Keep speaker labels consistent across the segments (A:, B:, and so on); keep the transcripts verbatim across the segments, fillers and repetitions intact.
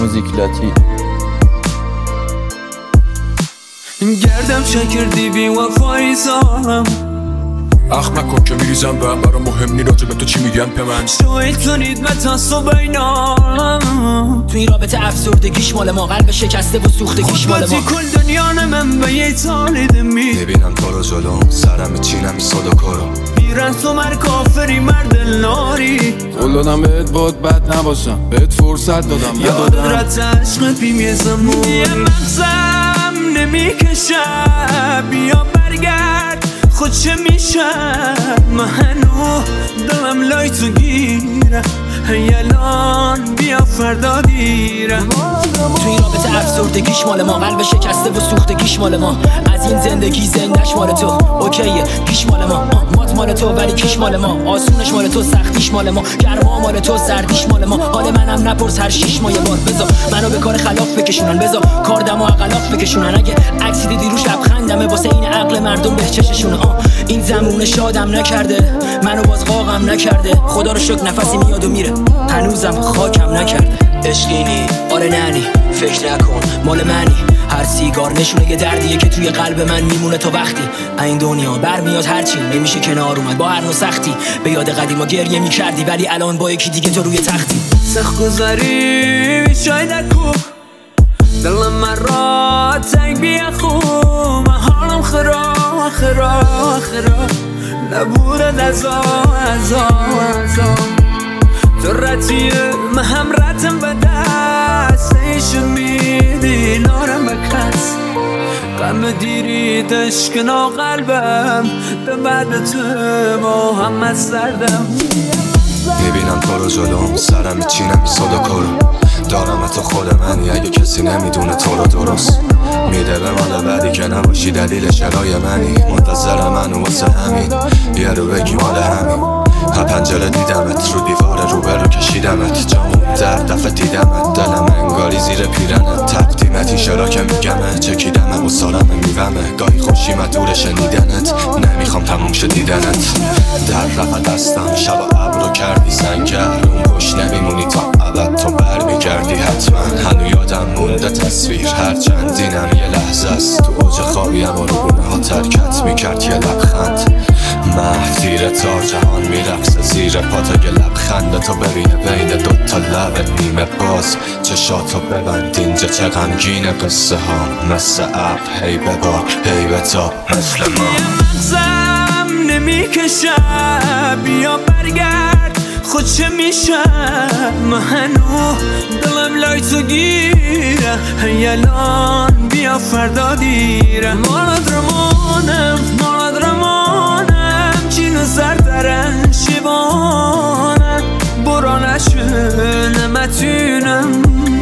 A: موزیک لاتی.
B: گردم شکردی بی وفایزم
C: اخ مکن که میریزم به هم برا مهم نی راجع به تو چی میگن به من.
B: شویتونید متاسو بینام
D: تو این رابطه افسردگیش مال ما، قلب شکسته و سوختگیش مال ما.
B: خودباتی کل دنیا من به یه تالیده می
E: میبینم تو رو جلوم سرم چینم صدا کرو
B: میرن تو مر کافری مرد لاری.
F: قول دادم بهت بود بد نباشم، بهت فرصت دادم ندادم.
B: یادت عشق بیم زمون یه مغزم نمیکشم، بیا برگرد خود چه میشم. من هنو دلم لای تو گیره، هیلان بیا فردا دیرم.
D: تو این رابطه افسردگیش مال ما، قلب شکسته و سوختگیش مال ما. از این زندگی زندش مال تو، اوکیه کیش مال ما. مات مال تو ولی کیش مال ما. آسونش مال تو سختیش مال ما. گرما مال تو سردیش مال ما. حال منم نپرس هر شیش ماه یه بار. بذار منو به کار خلاف بکشونن، بذار کار دم و عقلاف بکشونن. اگه عکسی دیدی روش لبخندمه واسه این عقل مردم به چششونه. آه این زمونه شادم نکرده، منو باز قاقم نکرده. خدا رو شکر نفسی میاد و میره، هنوزم خاکم نکرده. عشقینی آره ننی فکر نکن مال منی. هر سیگار نشونه یه دردیه که توی قلب من میمونه تا وقتی این دنیا برمیاد. هرچی نمیشه کنار اومد با هر نوع سختی. به یاد قدیما گریه میکردی ولی الان با یکی دیگه تو روی تختی.
B: سخت گذاری شای نکو دلم من را تنگ بیا خوب. من حالم خراب خراب خراب نبوده نزا ازا ازا. تو رتیه من هم رتم به دست ایشون میدی نارم بکس. غم دیری دشکنا قلبم به بعد تو ما هم از سردم.
E: میبینم تو رو جلوم سرم چینم صدا کرو دارم تو خود منی. اگه کسی نمیدونه تو رو درست میده به مال بعدی که نباشی دلیل شرای منی. منتظر منو واسه همین یه رو بگی مال همین. ها پنجره دیدمت رو دیوار روبرو کشیدمت. جامون در دفعه دیدمت دلم انگاری زیر پیرنت. تقدیمت این شرا که میگمه چکیدمه و سالم میومه. گاهی خوشیمت دور شنیدنت نمیخوام تموم شد دیدنت. در رفت دستم شب و ابرو کردی سنگر اون پشت نمیمونی تا ابد تو بر میگردی حتما. هنو یادم مونده تصویر هر چندینم یه لحظه است. تو اوج خوابیم و رو ها ترکت میکرد یه لبخند. مهدیر تا جهان میرقصه زیر پا تا یه لبخنده تو ببینه بین دوتا لبت نیمه باز. چشاتو ببند اینجا چه غمگینه قصه ها مثل اب هی ببار هی بتا مثل ما.
B: یه مغزم نمیکشم بیا برگرد خود چه میشم. من هنو دلم لای تو گیره، هیلان بیا فردا دیره. مالد رمانم مالد رمانم چینو سردرن شیوانم. برا نشو نمتونم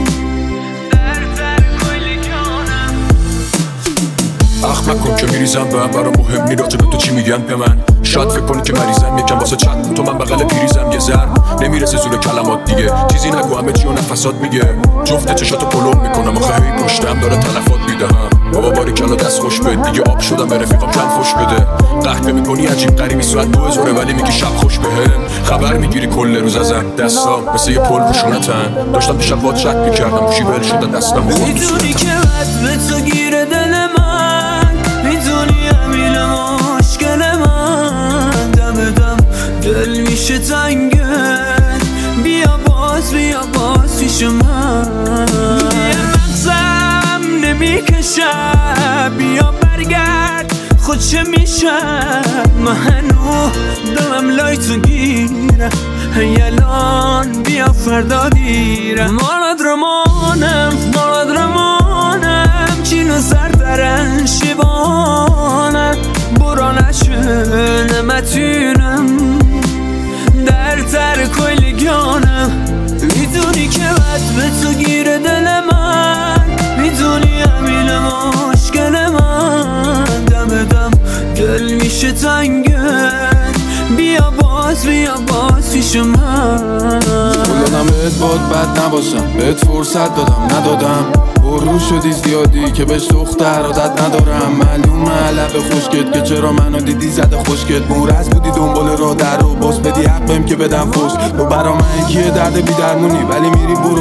C: اخ مکن که میریزم به هم برا مهم نی راجع به تو چی میگن به من. شاید فکر کنی که مریضم یکم واسه چند تو من بغل پیریزم. یه زر نمیرسه زور کلمات دیگه چیزی نگو همه چی و نفسات میگه. جفت چشاتو پلو میکنم آخه هی پشتم داره تلفات میده. هم بابا باری کلا دست خوش بد دیگه آب شدم به رفیقم کم خوش بده. قهوه میکنی عجیب غریبی ساعت دو هزاره ولی میگی شب خوش بهم. خبر میگیری کل روز ازم دستام مثل یه پل روشونتن. داشتم دیشب باد چت میکردم گوشی ول شده دستم و
B: میدونی که وقت به تو گیره دل من. میدونی همین مشکل من. دم دم دل میشه تنگت بیا باز بیا باز پیش من. یه مغزم نمیکشم بیا برگرد خود چه میشم. من هنو دلم لای تو گیره، هیلان بیا فردا دیره. مالد رمانم مالد رمانم چینو سردرن شیوانم. برا نشو نمتونم در تر کلگانم. میدونی که بد به تو گیره دل من. میدونی همین مشکل من. دم دم دل میشه تنگت بیا باز بیا باز پیش من.
F: قول دادم بهت بود بد نباشم، بهت فرصت دادم ندادم. برو شدی زیادی که بهش دختر عادت ندارم. معلومه لب خشکت که چرا منو دیدی زده خشکت. مورز بودی دنبال را در و باز بدی حق بهم که بدم فوش. تو برا من کیه درد بی درمونی ولی میری برو بیا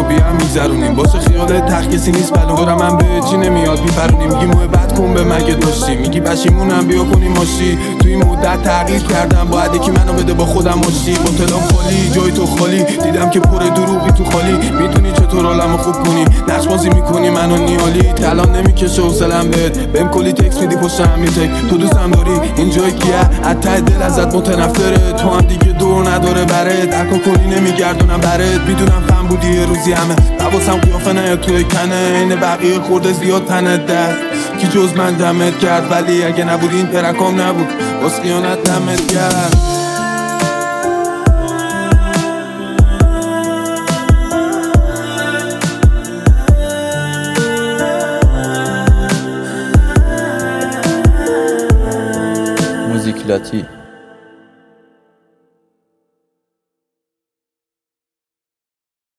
F: میگذرونیم واسه خیال تخ کسی نیست بلون دورم من به چی نمیاد میپرونیم میگی محبت کن به مگه داشتی میگی پشیمونم بیا کنیم ماشی تو این مدت تغییر کردم باید یکی منو بده با خودم ماشی با تلام خالی جای تو خالی دیدم که پر دروغی تو خالی میدونی چطور حالمو خوب کنی نقش بازی میکنی منو نیالی تلان نمیکشه حوصله‌ام بهت بهم کلی تکس میدی پشت هم میتک تو دوستم داری اینجای کیه از ته دل ازت متنفره تو هم دیگه دور نداره برات هرکا کنی نمیگردونم برات میدونم فهم بودی یه روزی همه حواسم قیافه نه توی کنه این بقیه خورده زیاد تنت درد کی جز من دمت کرد ولی اگه نبود این ترکام نبود باز خیانت دمت کرد
A: موزیک لاتی